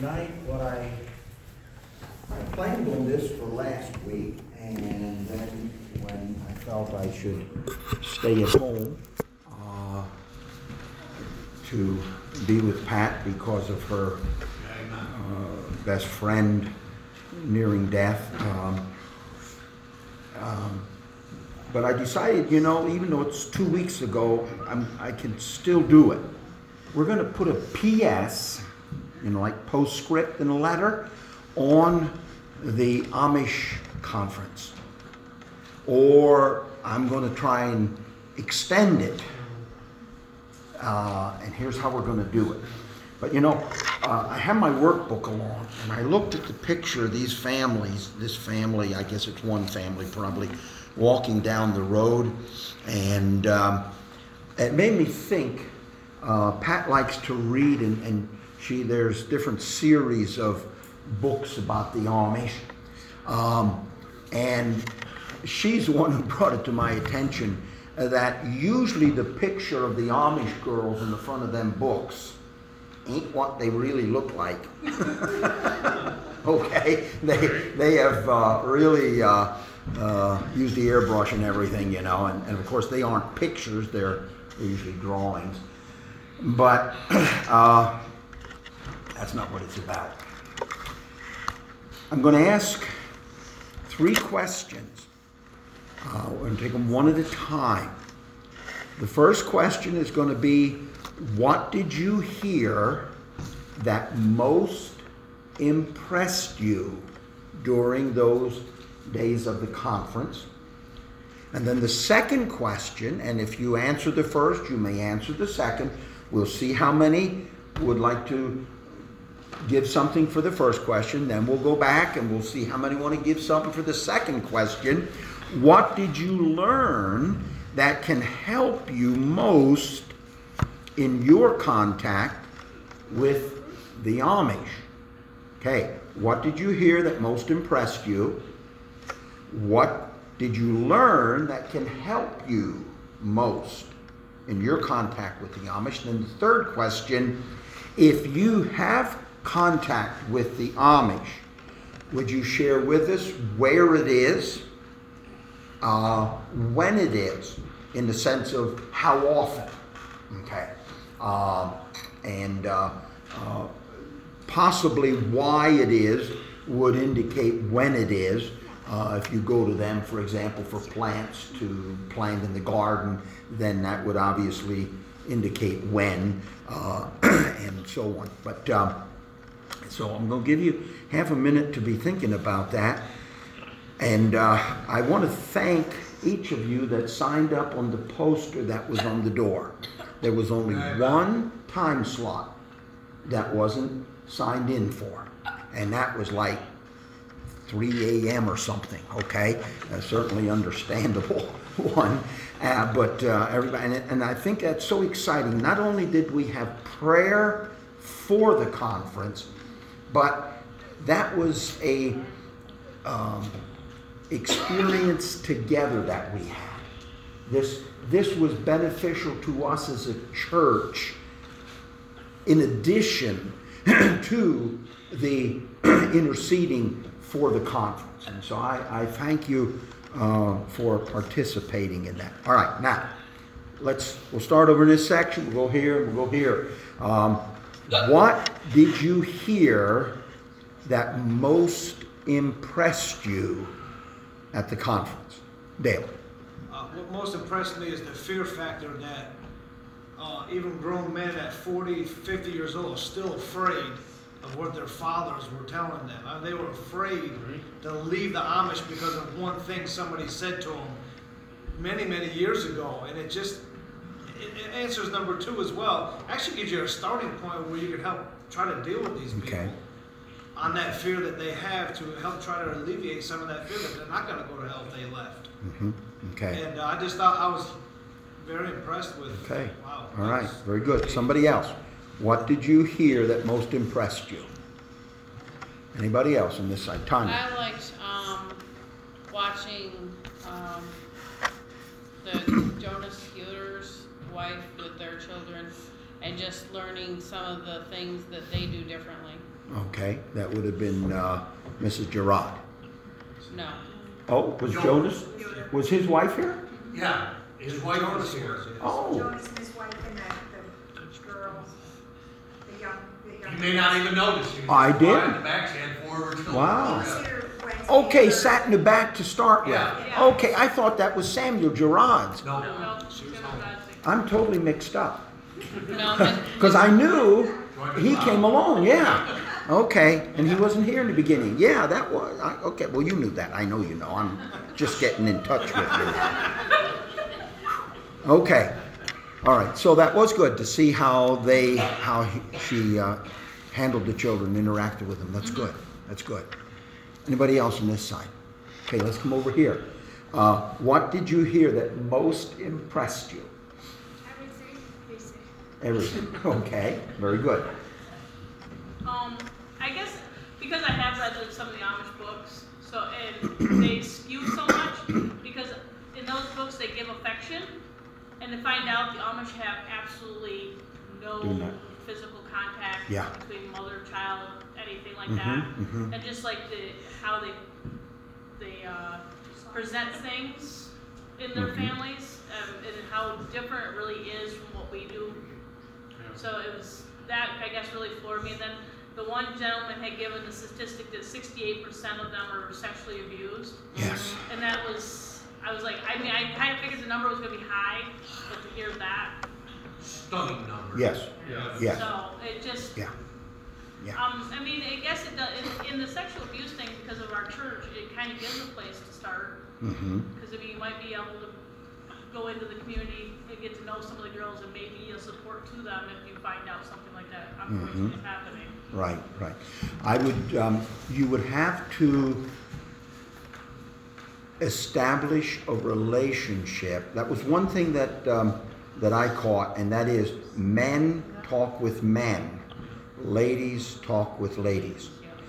tonight, I planned on this for last week, and then when I felt I should stay at home to be with Pat because of her best friend nearing death. But I decided, even though it's 2 weeks ago, I can still do it. We're going to put a PS, like postscript in a letter, on the Amish conference. Or I'm going to try and extend it. And here's how we're going to do it. But I have my workbook along, and I looked at the picture of these families, this family, I guess it's one family probably, walking down the road, and it made me think. Pat likes to read, and there's different series of books about the Amish, and she's the one who brought it to my attention that usually the picture of the Amish girls in the front of them books ain't what they really look like. Okay, they have really used the airbrush and everything, and of course they aren't pictures; they're usually drawings. But that's not what it's about. I'm going to ask 3 questions. We're going to take them one at a time. The first question is going to be, what did you hear that most impressed you during those days of the conference? And then the second question, and if you answer the first, you may answer the second. We'll see how many would like to give something for the first question. Then we'll go back and we'll see how many want to give something for the second question. What did you learn that can help you most in your contact with the Amish? Okay, what did you hear that most impressed you? What did you learn that can help you most in your contact with the Amish? And then the third question, if you have contact with the Amish, would you share with us where it is, when it is, in the sense of how often, okay, and possibly why it is would indicate when it is. If you go to them, for example, for plants to plant in the garden, then that would obviously indicate when, and so on. But so I'm going to give you half a minute to be thinking about that. And I want to thank each of you that signed up on the poster that was on the door. There was only one time slot that wasn't signed in for, and that was like 3 a.m. or something, okay? Certainly understandable one. But everybody, and I think that's so exciting. Not only did we have prayer for the conference, but that was a experience together that we had. This was beneficial to us as a church in addition to the interceding for the conference. And so I thank you for participating in that. All right, now we'll start over in this section. We'll go here, we'll go here. What did you hear that most impressed you at the conference? Dale. What most impressed me is the fear factor that even grown men at 40, 50 years old are still afraid of what their fathers were telling them. They were afraid to leave the Amish because of one thing somebody said to them many, many years ago. And it answers number 2 as well. Actually gives you a starting point where you can help try to deal with these people on that fear that they have, to help try to alleviate some of that fear that they're not going to go to hell if they left. Mm-hmm. Okay. And I just thought I was very impressed with. Okay. Wow. All right. Very good. Somebody else. What did you hear that most impressed you? Anybody else on this side? Tanya. I liked watching the Jonas Healer's wife with their children and just learning some of the things that they do differently. Okay, that would have been Mrs. Gerard. No. Oh, was Jonas? Was his wife here? Yeah, his wife was here. Oh, Jonas and his wife and the girls, the young. You may not even notice. She was I quiet did. In the back, she had 4 of her children. Wow. He was here Wednesday. okay, sat in the back to start with. Yeah. Okay, I thought that was Samuel Gerard's. No, No. she was home. I'm totally mixed up. No. Because I knew he came along, yeah. Okay, and he wasn't here in the beginning. Yeah, that was, okay, well, you knew that. I know you know. I'm just getting in touch with you. Okay, all right, so that was good to see how she handled the children, interacted with them. That's good, that's good. Anybody else on this side? Okay, let's come over here. What did you hear that most impressed you? Everything, basic. Everything. Okay, very good. I guess because I have read like some of the Amish books, so and they skew so much because in those books they give affection, and to find out the Amish have absolutely Do no not. physical contact Yeah. between mother, child, anything like Mhm, that, mhm. and just like how they present things in their Mhm. families, and how different it really is from what we do. So it was that I guess really floored me. And then the one gentleman had given the statistic that 68% of them are sexually abused, Yes. and that was I was like, I mean, I kind of figured the number was going to be high, but to hear that, Stunning number. Yes. Yes. so it just. Yeah. Yeah. I mean, I guess it does, in the sexual abuse thing, because of our church, it kind of gives a place to start. Mm-hmm. Because you might be able to go into the community and get to know some of the girls and maybe yield support to them if you find out something like that unfortunately is happening. Right. Right. I would. You would have to establish a relationship. That was one thing that that I caught, and that is men talk with men, ladies talk with ladies.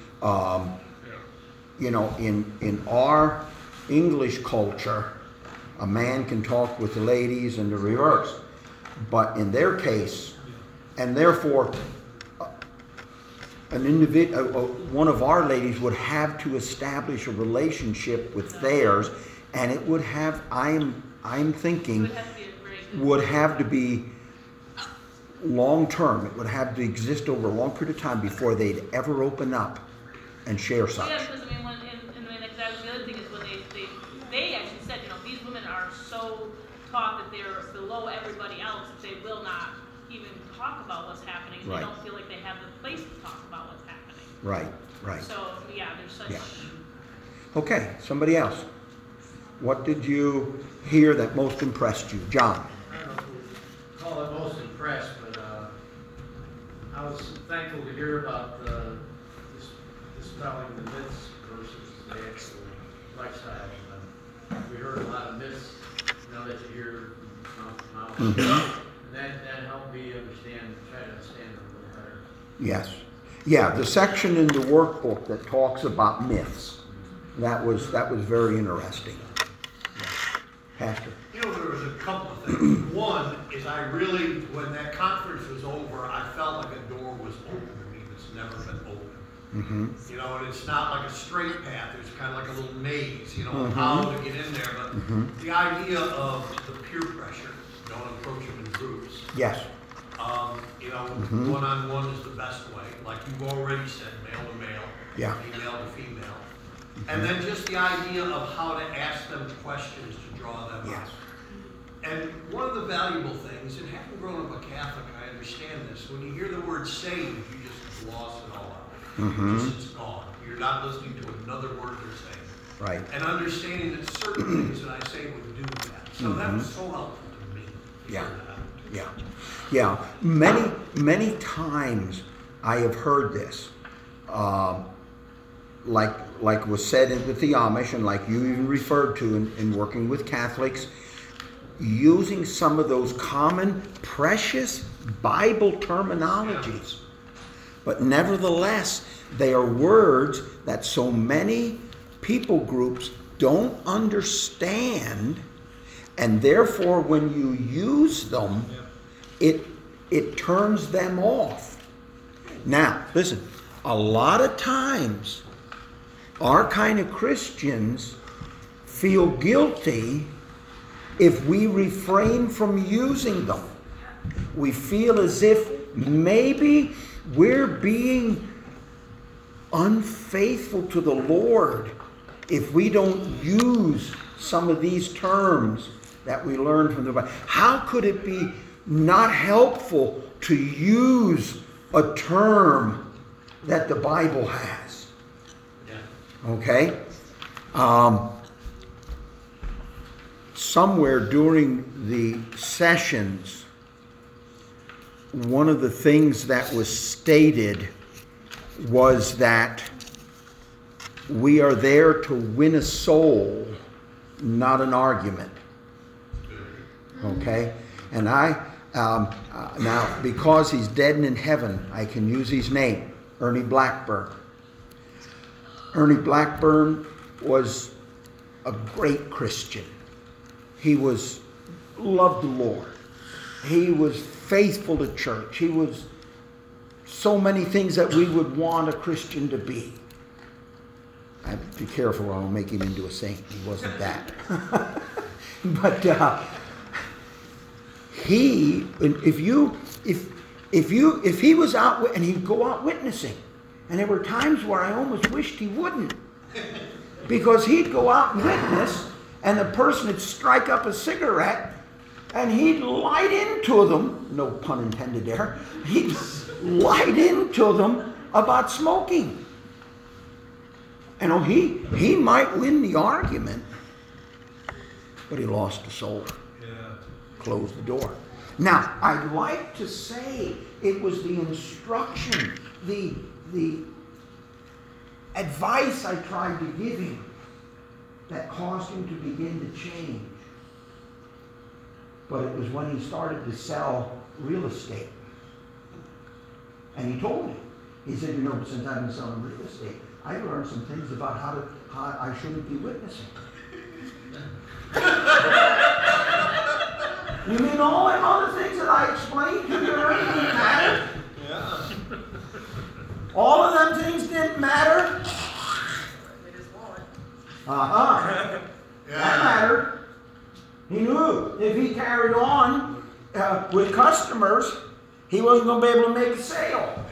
You know, in our English culture, a man can talk with the ladies and the reverse. But in their case, and therefore, an individual, one of our ladies would have to establish a relationship with theirs, and it would have, I'm It thinking, would have to be a very good. would have to be long term. It would have to exist over a long period of time before they'd ever open up and share such. Yeah, because I mean, the other thing is when they actually said, you know, these women are so taught that they're below everybody else that they will not even talk about what's happening. They Right. don't feel like they have the place to talk about what's happening. Right, right. So yeah, there's such. Yeah. Okay, somebody else. What did you hear that most impressed you? John? I don't know if we call it most impressed, but I was thankful to hear about dispelling the myths versus the actual lifestyle. We heard a lot of myths, now that you hear mouth to mouth. And that helped me try to understand them a little better. Yes. Yeah, the section in the workbook that talks about myths. That was very interesting. Yeah. Pastor? You know, there was a couple of things. One is I really, when that conference was over, I felt like a door was open to me that's never been open. Mm-hmm. You know, and it's not like a straight path, it's kind of like a little maze, you know, of how to get in there. But the idea of the peer pressure, don't approach them in groups. Yes. You know, one-on-one is the best way, like you've already said, male to male, Yeah. female to female. And then just the idea of how to ask them questions to draw them Yes. out. And one of the valuable things, and having grown up a Catholic, I understand this, when you hear the word saved, you just gloss it all out. Just it's gone. You're not listening to another word they're saying. Right. And understanding that certain things that I say would do that. So that was so helpful to me. to Yeah. hear that. Yeah. Yeah. Many times I have heard this. Like was said with the Amish, and like you even referred to in working with Catholics, using some of those common, precious Bible terminologies. But nevertheless, they are words that so many people groups don't understand, and therefore when you use them, it turns them off. Now, listen, a lot of times, our kind of Christians feel guilty if we refrain from using them. We feel as if maybe we're being unfaithful to the Lord if we don't use some of these terms that we learn from the Bible. How could it be not helpful to use a term that the Bible has? Okay? Somewhere during the sessions, one of the things that was stated was that we are there to win a soul, not an argument. Okay? And now, because he's dead and in heaven, I can use his name, Ernie Blackburn. Ernie Blackburn was a great Christian. He loved the Lord. He was faithful to church. He was so many things that we would want a Christian to be. I have to be careful or I'll make him into a saint. He wasn't that. But if he was out and he'd go out witnessing, and there were times where I almost wished he wouldn't, because he'd go out and witness, and the person would strike up a cigarette, and he'd light into them. No pun intended there. He'd light into them about smoking. You know, he might win the argument, but he lost the soul. Closed the door. Now, I'd like to say it was the instruction, the advice I tried to give him that caused him to begin to change. But it was when he started to sell real estate. And he told me, he said, you know, since I've been selling real estate, I learned some things about how I shouldn't be witnessing. You mean all them other things that I explained to you didn't matter? Yeah. All of them things didn't matter? Uh-huh. That mattered. He knew if he carried on with customers, he wasn't going to be able to make a sale.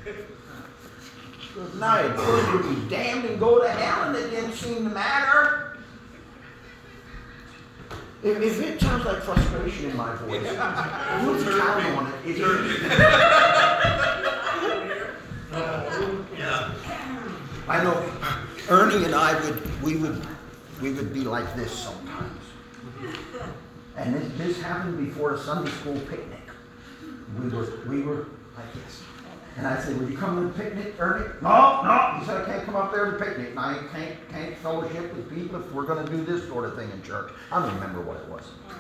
Good night. First would be damned and go to hell, and it didn't seem to matter. If it sounds like frustration in my voice, who's counting on it? I know Ernie and I we would be like this sometimes. And this happened before a Sunday school picnic. We were like this. And I said, will you come to the picnic, Ernie? No. He said, I can't come up there to the picnic. And I can't fellowship with people if we're going to do this sort of thing in church. I don't remember what it was.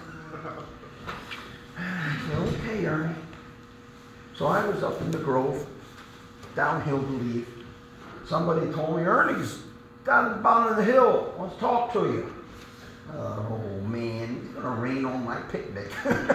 I said, okay, Ernie. So I was up in the Grove, downhill to leave. Somebody told me, Ernie's down at the bottom of the hill. Wants to talk to you. Oh, man, he's going to rain on my picnic.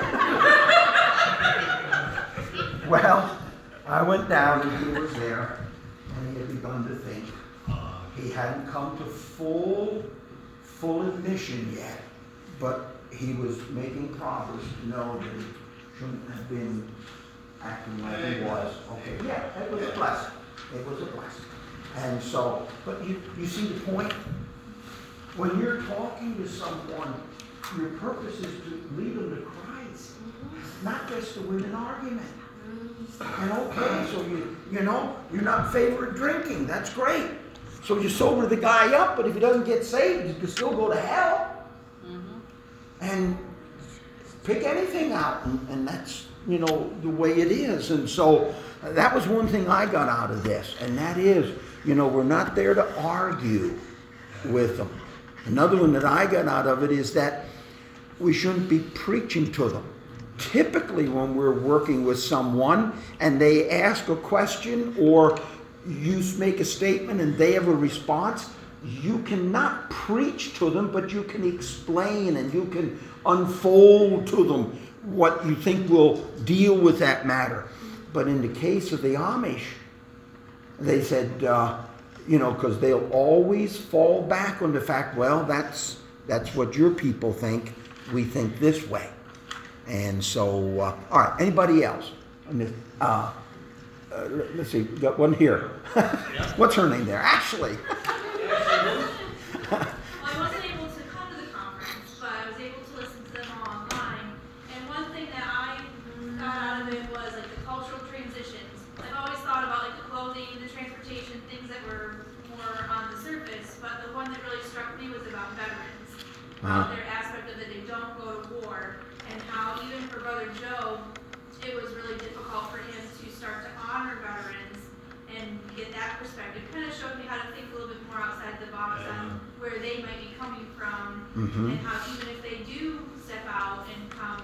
Well, I went down and he was there, and he had begun to think. He hadn't come to full admission yet, but he was making progress to know that he shouldn't have been acting like he was. Okay, yeah, it was a blessing. It was a blessing. And so, but you see the point? When you're talking to someone, your purpose is to lead them to Christ, not just to win an argument. And okay, so you know, you're not in favor of drinking. That's great. So you sober the guy up, but if he doesn't get saved, he can still go to hell. Mm-hmm. And pick anything out, and that's, you know, the way it is. And so that was one thing I got out of this, and that is, you know, we're not there to argue with them. Another one that I got out of it is that we shouldn't be preaching to them. Typically when we're working with someone and they ask a question or you make a statement and they have a response, you cannot preach to them, but you can explain and you can unfold to them what you think will deal with that matter. But in the case of the Amish, They said, because they'll always fall back on the fact, well, that's what your people think. We think this way. And so, all right, anybody else? Let's see, got one here. What's her name there? Ashley. Well, I wasn't able to come to the conference, but I was able to listen to them all online. And one thing that I got out of it was like the cultural transitions. I've always thought about like the clothing, the transportation, things that were more on the surface, but the one that really struck me was about veterans. About their aspect of that they don't go to war, and how even for Brother Joe, it was really difficult for him to start to honor veterans and get that perspective. Kind of showed me how to think a little bit more outside the box on where they might be coming from, and how even if they do step out and come,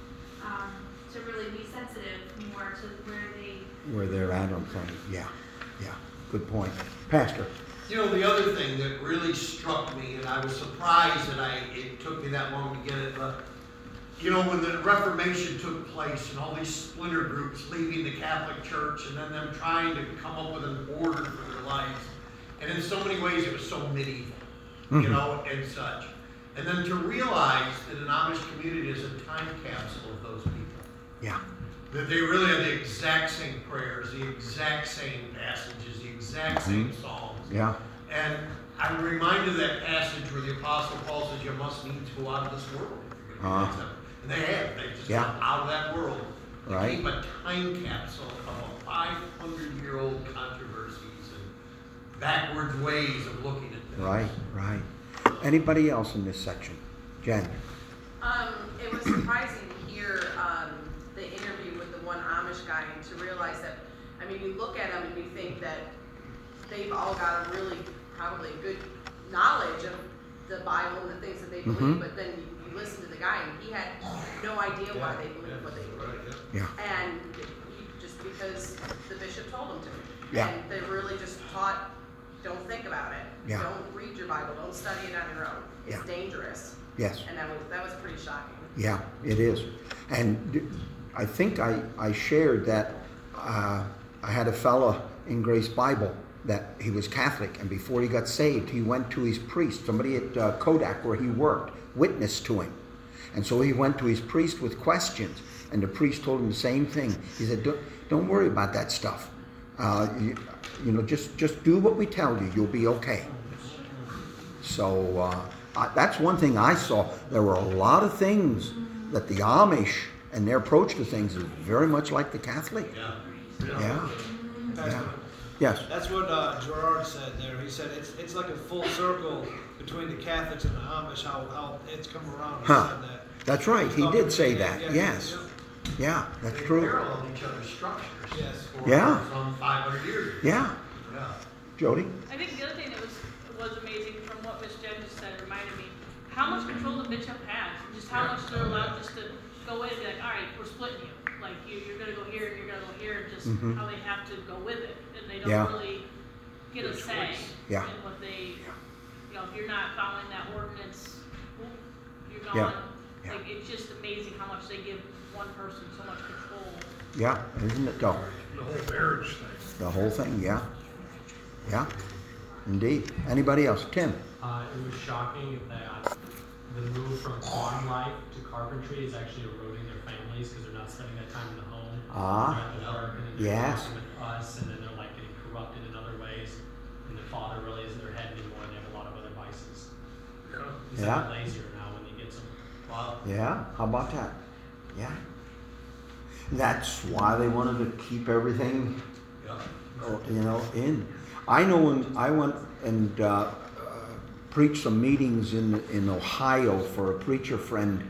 to really be sensitive more to Where they're at on something. Yeah, good point. Pastor. The other thing that really struck me, and I was surprised that it took me that long to get it, but when the Reformation took place and all these splinter groups leaving the Catholic Church and then them trying to come up with an order for their lives, and in so many ways it was so medieval, and such. And then to realize that an Amish community is a time capsule of those people. Yeah. That they really have the exact same prayers, the exact same passages, the exact same songs. Yeah. And I'm reminded of that passage where the Apostle Paul says, you must needs go out of this world if you're going to be accepted. And they have. They've just come out of that world. They keep a time capsule of 500-year-old controversies and backwards ways of looking at things. Right. Anybody else in this section? Jen? It was surprising to hear the interview with the one Amish guy and to realize that, you look at them and you think that they've all got a really, probably good knowledge of the Bible and the things that they believe, but then you listen to the guy and he had no idea why they believed what they believed. Yeah. And just because the bishop told them to. Yeah. And they really just taught, don't think about it. Yeah. Don't read your Bible. Don't study it on your own. It's dangerous. Yes. And that was pretty shocking. Yeah, it is. And I think I shared that I had a fella in Grace Bible that he was Catholic, and before he got saved, he went to his priest, somebody at Kodak where he worked, witnessed to him. And so he went to his priest with questions, and the priest told him the same thing. He said, don't worry about that stuff. Just do what we tell you. You'll be okay. So that's one thing I saw. There were a lot of things that the Amish and their approach to things is very much like the Catholic. Yeah. Yes. That's what Gerard said there. He said it's like a full circle between the Catholics and the Amish, how it's come around. He said that. That's right. He did say that. Yes. Yeah, that's They true. parallel each other's structures. Yes. For some 500 years. Yeah. Jody? I think the other thing that was amazing from what Miss Jen just said reminded me how much control the bishop has, just how much they're allowed just to go in and be like, all right, we're splitting you. Like you're gonna go here and you're gonna go here, and just how they have to go with it, and they don't really get a say in what they, if you're not following that ordinance, you're gone. Like it's just amazing how much they give one person so much control. Yeah, isn't it though? The whole marriage thing. The whole thing, yeah. Yeah, indeed. Anybody else? Tim? It was shocking that the move from farm life to carpentry is actually eroding their families because they're not spending that time in the home. They're at work, and they're working with us, and then they're like getting corrupted in other ways. And the father really isn't their head anymore, and they have a lot of other vices. He's like lazier now when he gets them. Wow. Yeah, how about that? Yeah. That's why they wanted to keep everything, in. I know when I went and preached some meetings in Ohio for a preacher friend,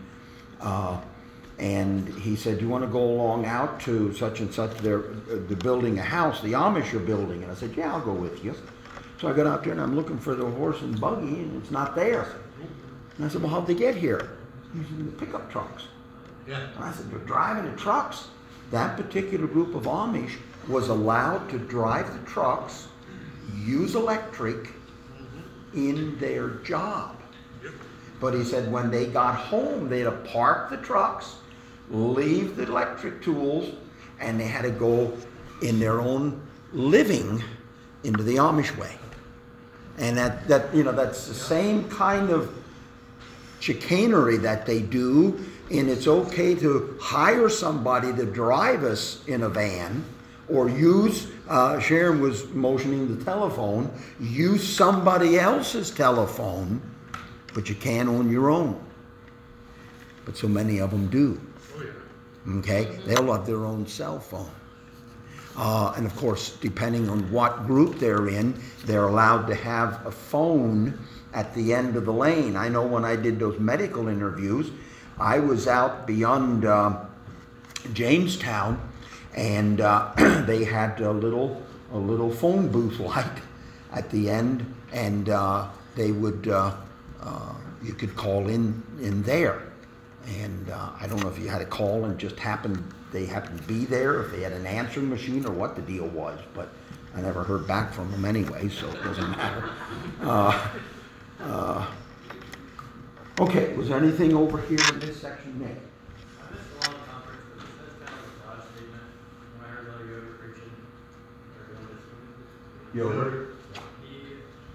and he said, "Do you want to go along out to such and such? They're building a house. The Amish are building." And I said, "Yeah, I'll go with you." So I got out there and I'm looking for the horse and buggy, and it's not there. And I said, "Well, how'd they get here?" He said, "The pickup trucks." Yeah. And I said, "They're driving the trucks." That particular group of Amish was allowed to drive the trucks, use electric in their job. But he said when they got home, they had to park the trucks, leave the electric tools, and they had to go in their own living into the Amish way. And that's the same kind of chicanery that they do, and it's okay to hire somebody to drive us in a van or use, Sharon was motioning the telephone, use somebody else's telephone, but you can't own your own. But so many of them do. Okay? They'll have their own cell phone. And of course, depending on what group they're in, they're allowed to have a phone at the end of the lane. I know when I did those medical interviews, I was out beyond Jamestown, and they had a little phone booth light at the end, and they would you could call in there. And I don't know if you had a call and they happened to be there, if they had an answering machine or what the deal was, but I never heard back from them anyway, so it doesn't matter. Okay, was there anything over here in this section, Nick? I missed a lot of conference, but that's kind of a broad statement. When I heard Brother Yoder preaching, Yoder? he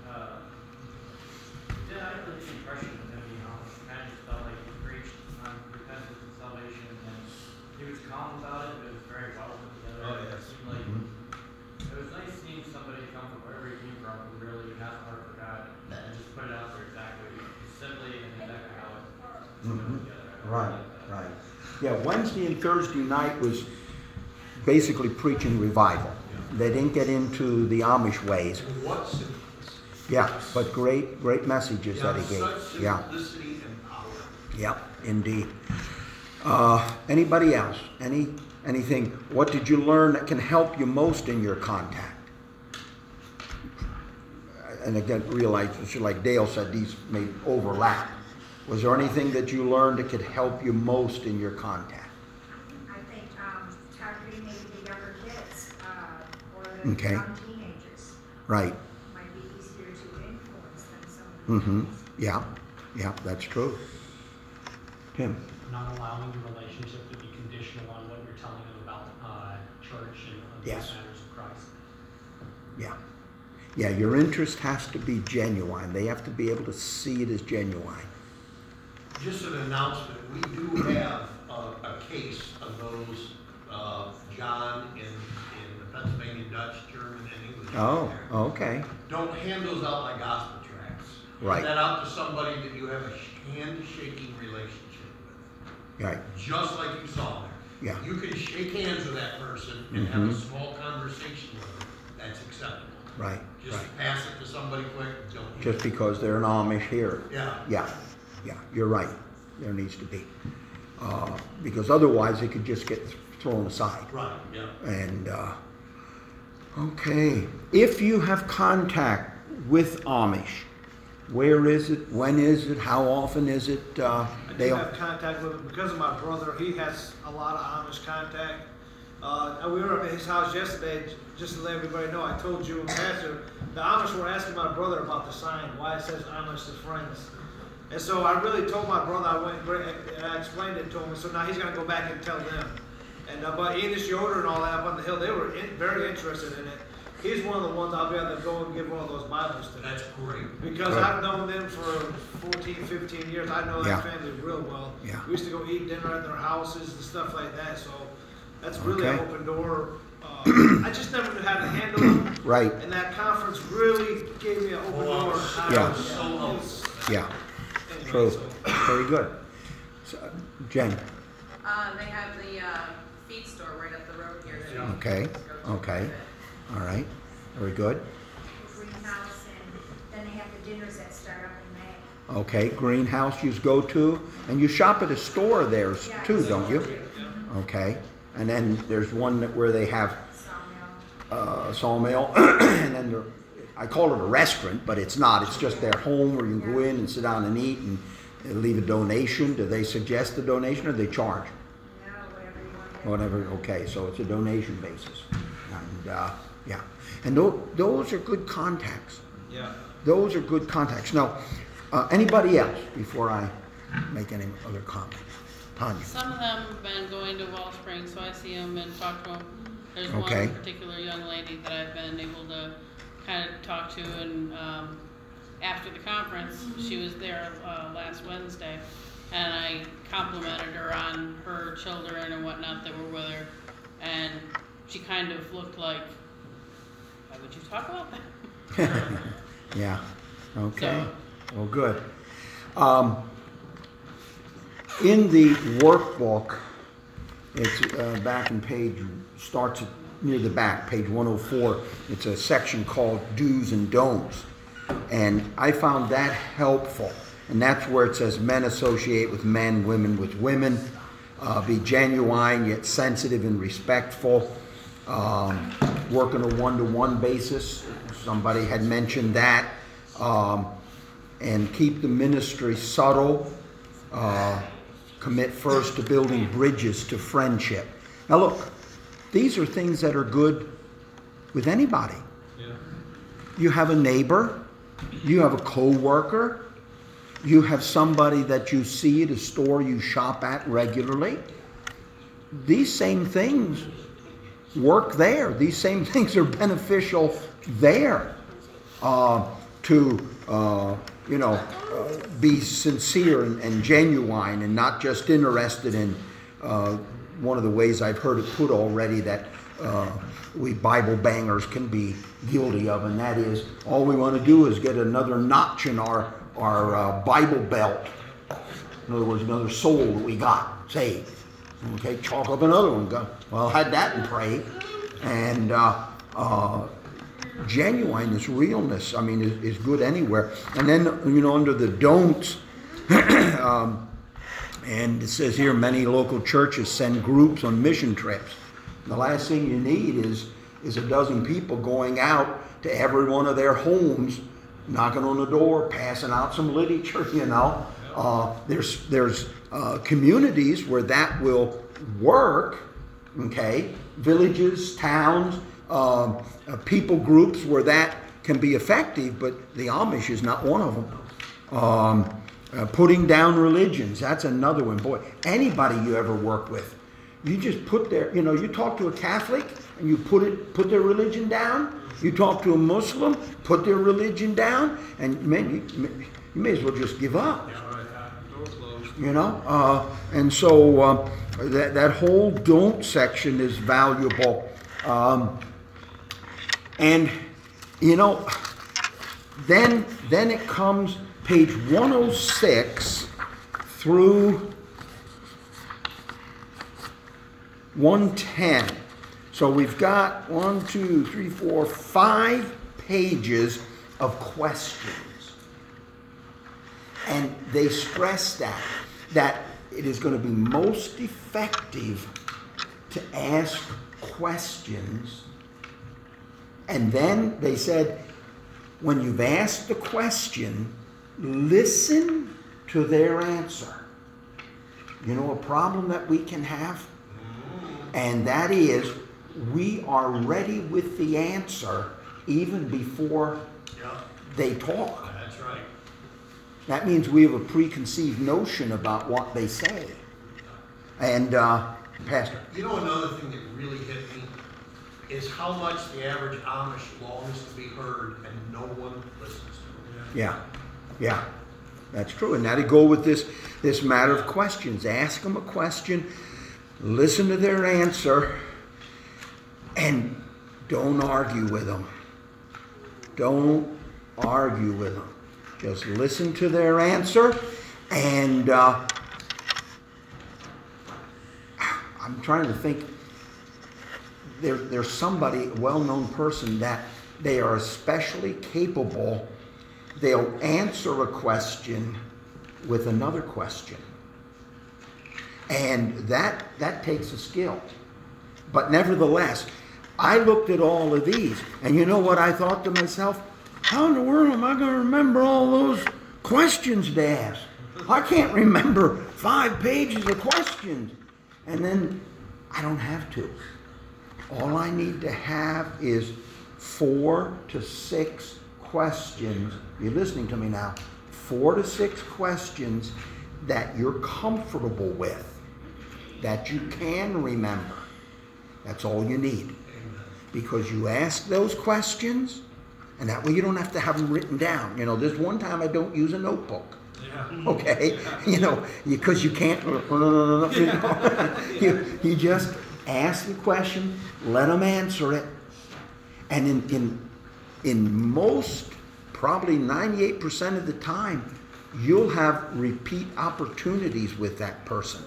did, I didn't really get the impression of him being honest. I just felt like he preached on repentance and salvation, and he was calm about it, but it was very well put together. Oh, yes. It seemed like it was nice seeing somebody come from wherever he came from who really has a heart for God and just put it out there exactly, simply and exactly how it put together. Right. Yeah, Wednesday and Thursday night was basically preaching revival. They didn't get into the Amish ways. What simplicity. Yeah, but great messages that he gave. Such Yeah. simplicity and power. Yep, indeed. Anybody else? Anything? What did you learn that can help you most in your contact? And again, realize, like Dale said, these may overlap. Was there anything that you learned that could help you most in your contact? I think targeting maybe the younger kids or the Okay. young teenagers Right. might be easier to influence than some of the Mm-hmm. adults. Yeah, that's true. Tim? Not allowing the relationship to be conditional on what you're telling them about church and those Yes. matters of Christ. Yeah, your interest has to be genuine. They have to be able to see it as genuine. Just an announcement, we do have a case of those, John in the Pennsylvania Dutch, German, and English. Oh, there. okay. Don't hand those out like gospel tracts. Right. Hand that out to somebody that you have a handshaking relationship with. Right. Just like you saw there. Yeah. You can shake hands with that person and have a small conversation with them. That's acceptable. Right. Just Right. pass it to somebody quick, don't. Just because they're an Amish here. Yeah. Yeah, you're right. There needs to be. Because otherwise it could just get thrown aside. Right, yeah. And, okay. If you have contact with Amish, where is it? When is it? How often is it? I do Dale? have contact with him because of my brother. He has a lot of Amish contact. We were up at his house yesterday, just to let everybody know. I told you and Pastor, the Amish were asking my brother about the sign, why it says Amish to friends. And so I really told my brother, and I explained it to him, and so now he's going to go back and tell them. And but Enos Yoder and all that up on the hill, they were very interested in it. He's one of the ones I'll be able to go and give one of those Bibles to. That's great. Because Good. I've known them for 14, 15 years. I know Yeah. that family real well. Yeah. We used to go eat dinner at their houses and stuff like that. So that's really an Okay. open door. I just never knew how to handle them. Right. And that conference really gave me an open door. Yeah. Yeah. Anyway, True. so- Very good. So, Jen? They have the feed store right up the road here. that you Okay, can just go to. okay. All right. Very good. Greenhouse, and then they have the dinners that start up in May. Okay, greenhouse you go to, and you shop at a store there too, don't you? Okay, and then there's one where they have sawmill, and then I call it a restaurant, but it's not. It's just their home where you can go in and sit down and eat and leave a donation. Do they suggest a donation or they charge? No, whatever you want to. Whatever. Okay, so it's a donation basis, and yeah, and those are good contacts. Yeah. Those are good contacts. Now, anybody else before I make any other comments? Tanya. Some of them have been going to Wellspring, so I see them and talk to them. There's Okay. one particular young lady that I've been able to kind of talked to, and after the conference, she was there last Wednesday, and I complimented her on her children and whatnot that were with her, and she kind of looked like, why would you talk about that? Yeah, okay, So- well, good. In the workbook, it's back in page, starts near the back, page 104, it's a section called do's and don'ts. And I found that helpful. And that's where it says men associate with men, women with women, be genuine yet sensitive and respectful, work on a one-to-one basis. Somebody had mentioned that. And keep the ministry subtle. Commit first to building bridges to friendship. Now look, these are things that are good with anybody. Yeah. You have a neighbor, you have a co-worker, you have somebody that you see at a store you shop at regularly. These same things work there. These same things are beneficial there. Be sincere and genuine and not just interested in one of the ways I've heard it put already that we Bible bangers can be guilty of, and that is all we want to do is get another notch in our Bible belt. In other words, another soul that we got saved. Okay, chalk up another one. Go, well, I had that and prayed. And genuineness, realness, I mean, is good anywhere. And then, under the don'ts, and it says here, many local churches send groups on mission trips. The last thing you need is a dozen people going out to every one of their homes, knocking on the door, passing out some literature, There's communities where that will work, okay? Villages, towns, people groups where that can be effective, but the Amish is not one of them. Putting down religions, that's another one. Boy, anybody you ever work with, you just put their, you talk to a Catholic and you put their religion down. You talk to a Muslim, put their religion down, and man, you may as well just give up. And so that whole don't section is valuable. And then it comes page 106 through 110. So we've got 5 pages of questions. And they stress that it is going to be most effective to ask questions. And then they said, when you've asked the question, listen to their answer. A problem that we can have? And that is, we are ready with the answer even before they talk. That's right. That means we have a preconceived notion about what they say. And, Pastor? Another thing that really hit me is how much the average Amish longs to be heard and no one listens to them. Yeah, that's true. And that'd go with this matter of questions. Ask them a question, listen to their answer, and don't argue with them. Don't argue with them. Just listen to their answer, and I'm trying to think. There's somebody, a well-known person, that they are especially capable. They'll answer a question with another question. And that takes a skill. But nevertheless, I looked at all of these, and you know what I thought to myself? How in the world am I going to remember all those questions to ask? I can't remember 5 pages of questions. And then I don't have to. All I need to have is 4 to 6 questions. You're listening to me now. 4 to 6 questions that you're comfortable with, that you can remember. That's all you need. Because you ask those questions, And that way you don't have to have them written down. You know, there's one time I don't use a notebook. Yeah. Okay? You know, because you can't, you just ask the question, let them answer it. And in most, probably 98% of the time, you'll have repeat opportunities with that person.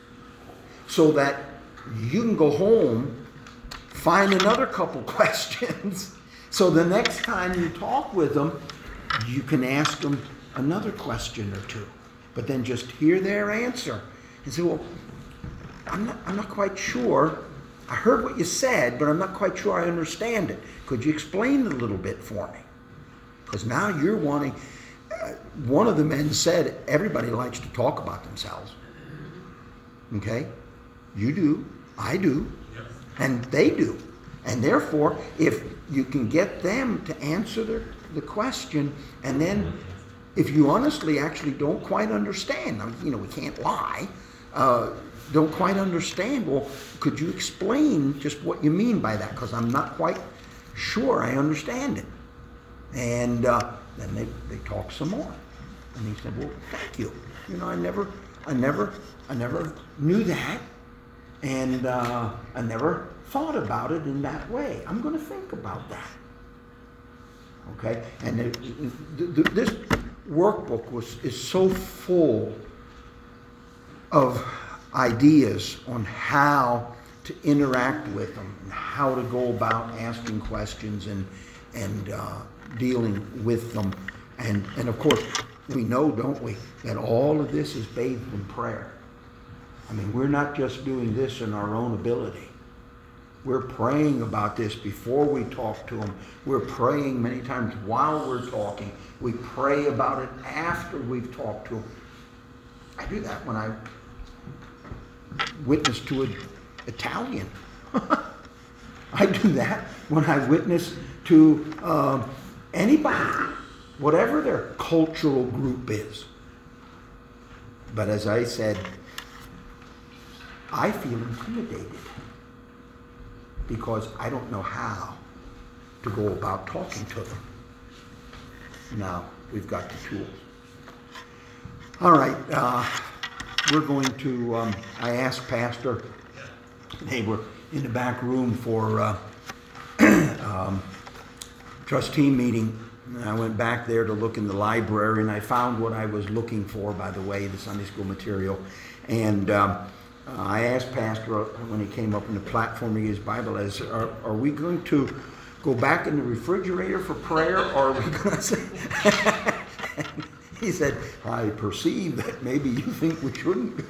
So that you can go home, find another couple questions. So the next time you talk with them, you can ask them another question or two. But then just hear their answer and say, well, I'm not quite sure. I heard what you said, but I'm not quite sure I understand it. Could you explain it a little bit for me? Because now you're wanting, one of the men said, everybody likes to talk about themselves. Okay? You do, I do, and they do. And therefore, if you can get them to answer the question, and then if you honestly actually don't quite understand, now, you know, we can't lie, don't quite understand, well, could you explain just what you mean by that? Because I'm not quite sure I understand it. And then they talk some more. And he said, well, thank you. You know, I never knew that. And I never thought about it in that way. I'm going to think about that. Okay? And this workbook is so full of ideas on how to interact with them and how to go about asking questions and dealing with them. And of course, we know, don't we, that all of this is bathed in prayer. I mean, we're not just doing this in our own ability. We're praying about this before we talk to them. We're praying many times while we're talking. We pray about it after we've talked to them. I do that when I witness to an Italian. I do that when I witness to anybody, whatever their cultural group is. But as I said, I feel intimidated because I don't know how to go about talking to them. Now, we've got the tools. All right, we're going to, I asked Pastor, they were in the back room for trustee meeting. And I went back there to look in the library, and I found what I was looking for, by the way, the Sunday school material. And I asked Pastor when he came up on the platform to get his Bible, are we going to go back in the refrigerator for prayer, or are we going to say... He said, I perceive that maybe you think we shouldn't.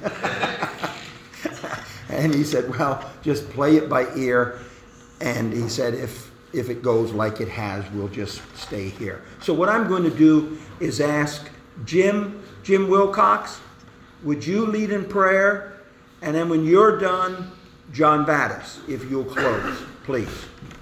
And he said, well, just play it by ear. And he said, if it goes like it has, we'll just stay here. So what I'm going to do is ask Jim Wilcox, would you lead in prayer? And then when you're done, John Vadas, if you'll close, please.